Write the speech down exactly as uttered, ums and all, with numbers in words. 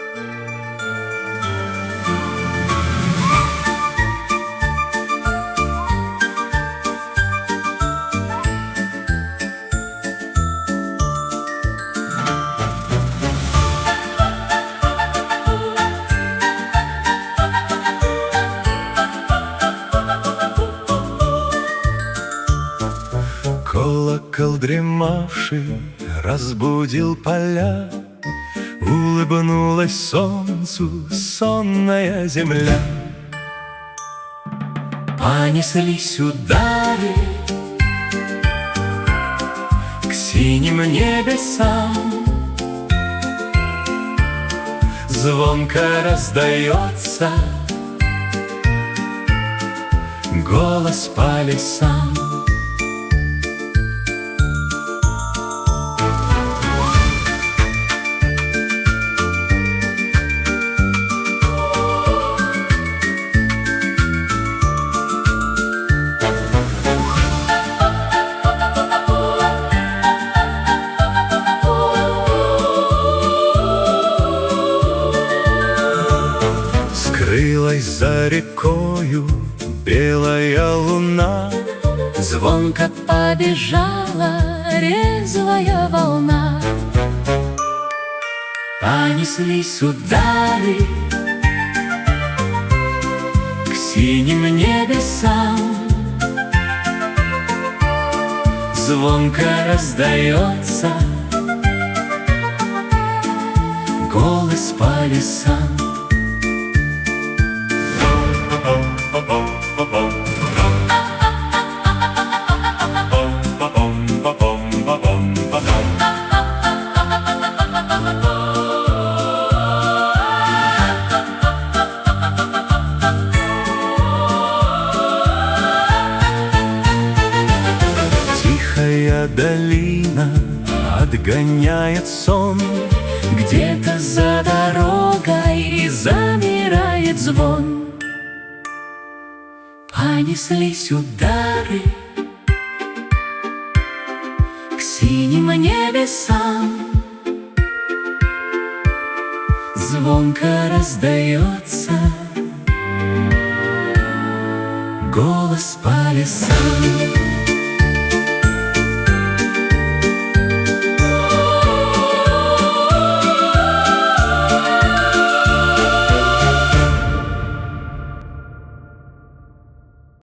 Колокол дремавший разбудил поля, улыбнулась солнцу сонная земля. Понеслись удары к синим небесам, звонко раздается голос по лесам. Скрылась за рекою белая луна, звонко побежала резвая волна. Понеслись удары к синим небесам, звонко раздается голос по лесам. Тихая долина отгоняет сон, где-то за дорогой замирает звон. Понеслись удары к синим небесам, звонко раздается голос по лесам.